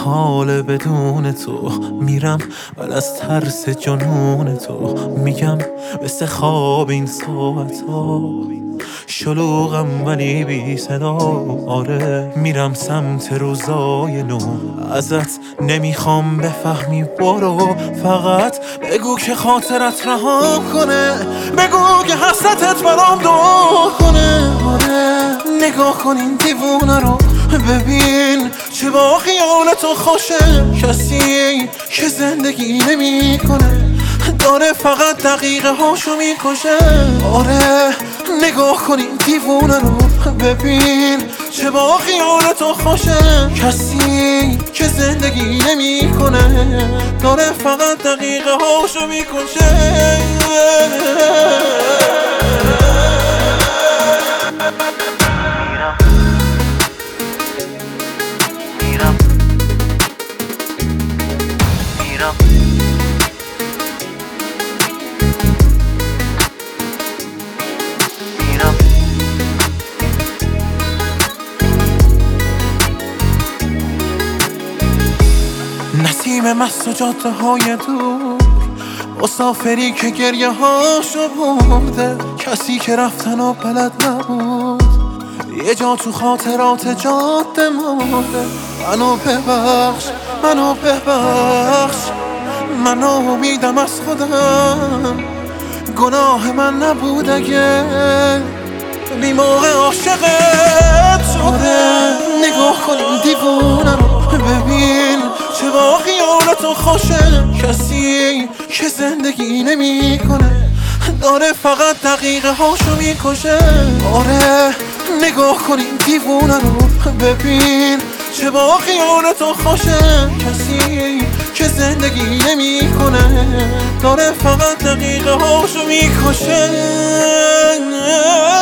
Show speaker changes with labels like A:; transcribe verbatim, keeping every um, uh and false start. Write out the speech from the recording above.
A: محال بدون تو میرم، ولی از ترس جنون تو میگم مثل خواب این ساعت ها شلوغم ولی بی صدا. آره میرم سمت روزای نو، ازت نمیخوام بفهمی برو، فقط بگو که خاطرت رها کنه، بگو که حسرتت برام دعا کنه. آره نگاه کن این دیوونه رو، ببین چه با خیال تو خوشه. کسی که زندگی نمی کنه داره فقط دقیقه هاشو میکشه. آره نگاه کن این دیوونه رو، ببین چه با خیال تو خوشه. کسی که زندگی نمی کنه داره فقط دقیقه هاشو میکشه. نسیم مست و جاده های دور، مسافری که گریه هاشو برده، کسی که رفتن و بلد نبود یه جا تو خاطرات جاده مرده. منو ببخش منو ببخش، منو امیدم از خودم، گناه من نبود اگه بی موقع عاشقت شده. نگاه کن این دیوونه رو، ببین چه با خیال تو خوشه. کسی که زندگی نمی کنه داره فقط دقیقه هاشو میکشه. آره نگاه کن این دیوونه رو، ببین چه با خیال تو خوشه. کسی که زندگی نمی کنه داره فقط دقیقه هاشو میکشه.